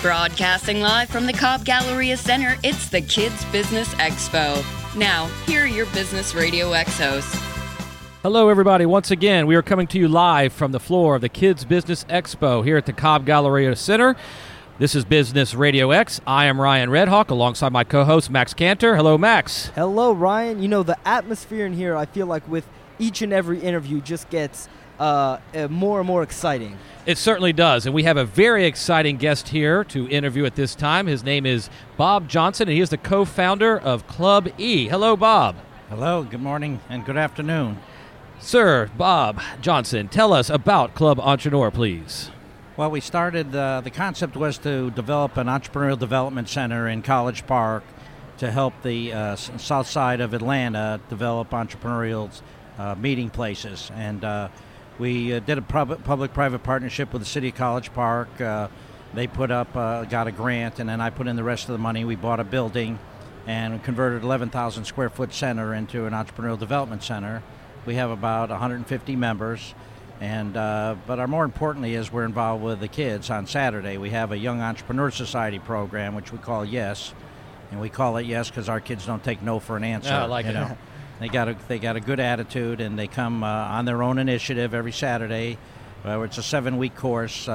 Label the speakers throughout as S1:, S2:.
S1: Broadcasting live from the Cobb Galleria Center, it's the Kids Business Expo. Now, here are your Business Radio X hosts.
S2: Hello, everybody. Once again, we are coming to you live from the floor of the Kids Business Expo here at the Cobb Galleria Center. This is Business Radio X. I am Ryan Redhawk alongside my co-host Max Cantor. Hello, Max.
S3: Hello, Ryan. You know, the atmosphere in here, I feel like with each and every interview just gets more and more exciting.
S2: It certainly does, and we have a very exciting guest here to interview at this time. His name is Bob Johnson, and he is the co-founder of Club E. Hello, Bob.
S4: Hello, good morning, and good afternoon.
S2: Sir, Bob Johnson, tell us about Club Entrepreneur, please.
S4: Well, we started, the concept was to develop an entrepreneurial development center in College Park to help the south side of Atlanta develop entrepreneurial meeting places. And we did a public-private partnership with the city of College Park. They put up, got a grant, and then I put in the rest of the money. We bought a building and converted 11,000 square foot center into an entrepreneurial development center. We have about 150 members, and but more importantly is we're involved with the kids. On Saturday, we have a Young Entrepreneur Society program, which we call YES, and we call it YES because our kids don't take no for an answer.
S2: I like it.
S4: They got a good attitude, and they come on their own initiative every Saturday. It's a 7-week course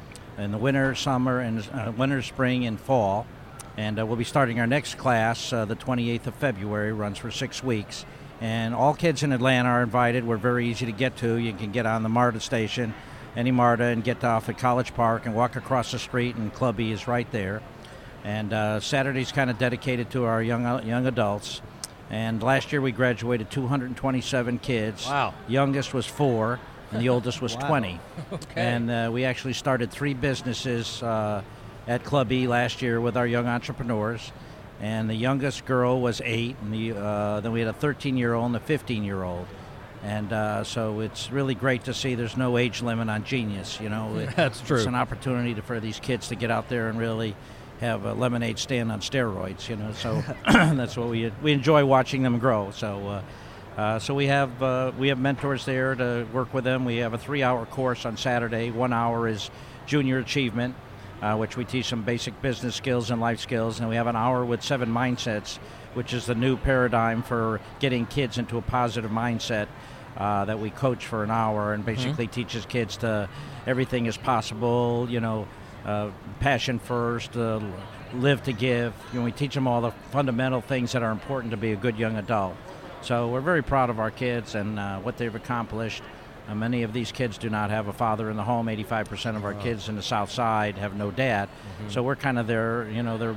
S4: in the winter, summer, and winter, spring, and fall. And we'll be starting our next class the 28th of February. Runs for 6 weeks. And all kids in Atlanta are invited. We're very easy to get to. You can get on the MARTA station, any MARTA, and get off at College Park and walk across the street, and Club E is right there. And Saturday's kind of dedicated to our young adults. And last year we graduated 227 kids.
S2: Wow.
S4: Youngest was 4, and the oldest was 20.
S2: Okay.
S4: And we actually started 3 businesses at Club E last year with our young entrepreneurs. And the youngest girl was 8, and then we had a 13-year-old and a 15-year-old. And so it's really great to see there's no age limit on genius. You know,
S2: That's true.
S4: It's an opportunity for these kids to get out there and really have a lemonade stand on steroids, you know. So that's what we enjoy watching them grow. So so we have mentors there to work with them. We have a 3-hour course on Saturday. 1 hour is junior achievement, which we teach some basic business skills and life skills. And we have an hour with 7 mindsets, which is the new paradigm for getting kids into a positive mindset that we coach for an hour, and basically teaches kids to everything is possible, you know, passion first, live to give. You know, we teach them all the fundamental things that are important to be a good young adult. So we're very proud of our kids and what they've accomplished. Many of these kids do not have a father in the home. 85% of our kids in the South Side have no dad. So we're kind of their, you know, they're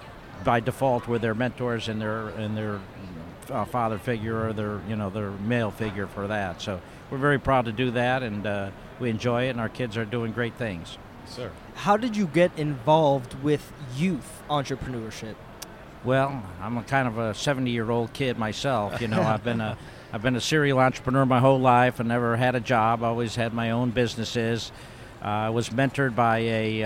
S4: by default we're their mentors and their father figure or their, you know, their male figure for that. So we're very proud to do that, and we enjoy it, and our kids are doing great things.
S2: Sir.
S3: How did you get involved with youth entrepreneurship?
S4: Well, I'm a kind of a 70-year-old kid myself. You know, I've been a serial entrepreneur my whole life and never had a job. Always had my own businesses. I was mentored by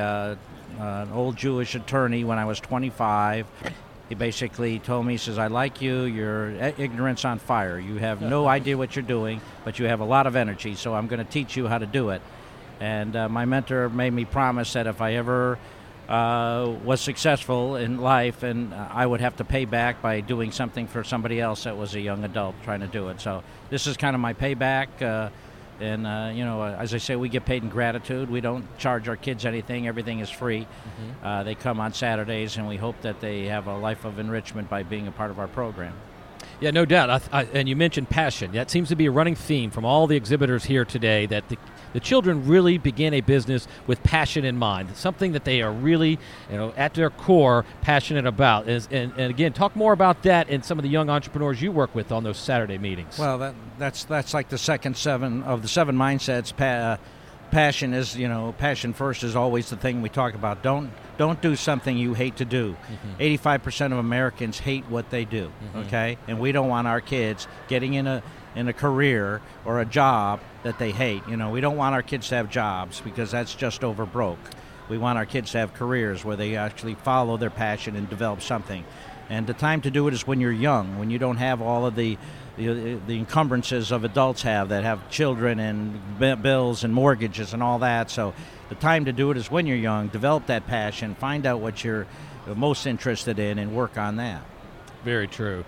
S4: an old Jewish attorney when I was 25. He basically told me, he says, I like you, your ignorance on fire. You have no idea what you're doing, but you have a lot of energy, so I'm going to teach you how to do it. And my mentor made me promise that if I ever was successful in life, and I would have to pay back by doing something for somebody else that was a young adult trying to do it. So this is kind of my payback. And, you know, as I say, we get paid in gratitude. We don't charge our kids anything. Everything is free. They come on Saturdays, and we hope that they have a life of enrichment by being a part of our program.
S2: Yeah, no doubt. And you mentioned passion. That seems to be a running theme from all the exhibitors here today, that the children really begin a business with passion in mind, something that they are really, you know, at their core passionate about. And again, talk more about that and some of the young entrepreneurs you work with on those Saturday meetings.
S4: Well, that's like the second 7 of the 7 mindsets. Passion is, you know, passion first is always the thing we talk about. Don't do something you hate to do. 85% of Americans hate what they do, okay? And we don't want our kids getting in a career or a job that they hate. You know, we don't want our kids to have jobs because that's just over broke. We want our kids to have careers where they actually follow their passion and develop something. And the time to do it is when you're young, when you don't have all of the encumbrances of adults that have children and bills and mortgages and all that. So the time to do it is when you're young. Develop that passion, find out what you're most interested in, and work on that.
S2: Very true.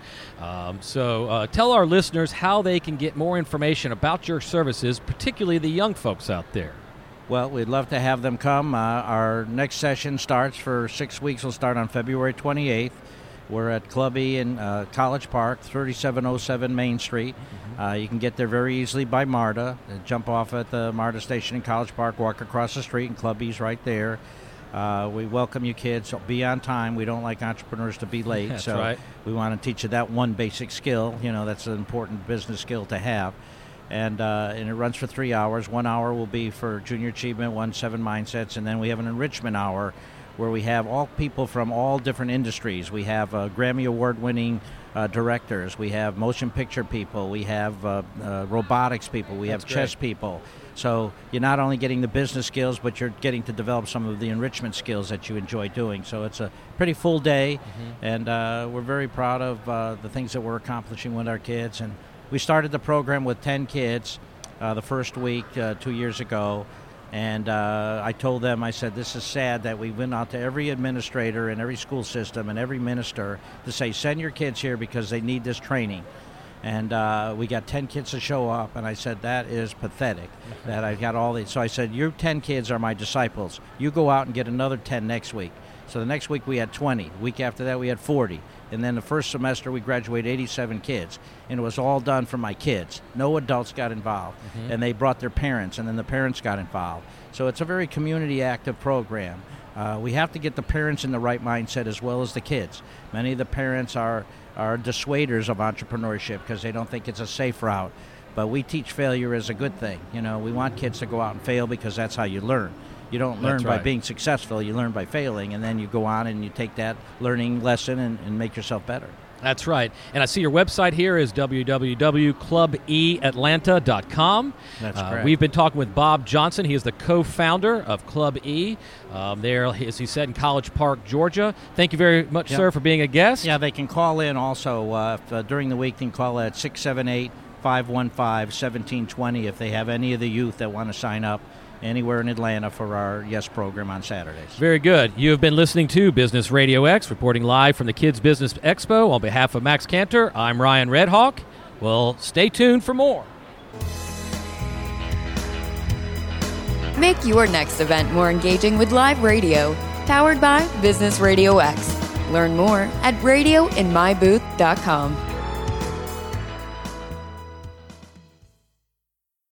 S2: So tell our listeners how they can get more information about your services, particularly the young folks out there.
S4: Well, we'd love to have them come. Our next session starts for 6 weeks. We'll start on February 28th. We're at Club E in College Park, 3707 Main Street. You can get there very easily by MARTA. Jump off at the MARTA station in College Park, walk across the street, and Club E's right there. We welcome you kids. Be on time. We don't like entrepreneurs to be late.
S2: That's
S4: so
S2: right.
S4: We want to teach you that one basic skill. That's an important business skill to have. And it runs for 3 hours. 1 hour will be for junior achievement, 7 mindsets, and then we have an enrichment hour where we have all people from all different industries. We have Grammy Award-winning directors. We have motion picture people. We have robotics people. We have chess people. So you're not only getting the business skills, but you're getting to develop some of the enrichment skills that you enjoy doing. So it's a pretty full day, and we're very proud of the things that we're accomplishing with our kids. And we started the program with 10 kids the first week 2 years ago. And I told them, I said, this is sad that we went out to every administrator and every school system and every minister to say, send your kids here because they need this training. And we got 10 kids to show up, and I said, that is pathetic that I got all these. So I said, your 10 kids are my disciples. You go out and get another 10 next week. So the next week we had 20. The week after that we had 40. And then the first semester we graduated 87 kids. And it was all done for my kids. No adults got involved. And they brought their parents, and then the parents got involved. So it's a very community active program. We have to get the parents in the right mindset as well as the kids. Many of the parents are dissuaders of entrepreneurship because they don't think it's a safe route. But we teach failure as a good thing. We want kids to go out and fail because that's how you learn. You don't learn by being successful, you learn by failing, and then you go on and you take that learning lesson and make yourself better.
S2: That's right. And I see your website here is www.clubeatlanta.com.
S4: That's correct.
S2: We've been talking with Bob Johnson. He is the co-founder of Club E. There, as he said, in College Park, Georgia. Thank you very much, sir, for being a guest.
S4: Yeah, they can call in also. During the week, they can call at 678-515-1720 if they have any of the youth that want to sign up anywhere in Atlanta for our YES program on Saturdays.
S2: Very good. You have been listening to Business Radio X, reporting live from the Kids Business Expo. On behalf of Max Cantor, I'm Ryan Redhawk. Well, stay tuned for more.
S1: Make your next event more engaging with live radio. Powered by Business Radio X. Learn more at radioinmybooth.com.